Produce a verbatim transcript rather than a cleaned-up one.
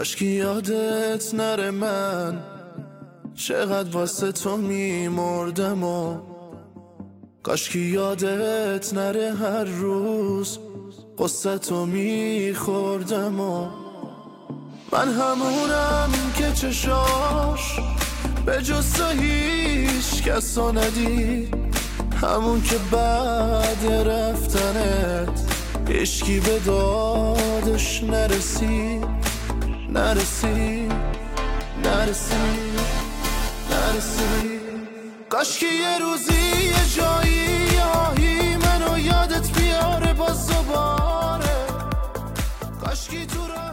کاشکی یادت نره من چقدر واسه تو میمردم و کاشکی یادت نره هر روز قصه تو میخوردم و من همونم که چشاش به جز تو هیچ کسا ندید، همون که بعد رفتنت عشقی به دادش نرسید نرسید نرسید نرسید. کاشکی یه روزی یه جایی آهی منو یادت بیاره باز دوباره، کاشکی تو راه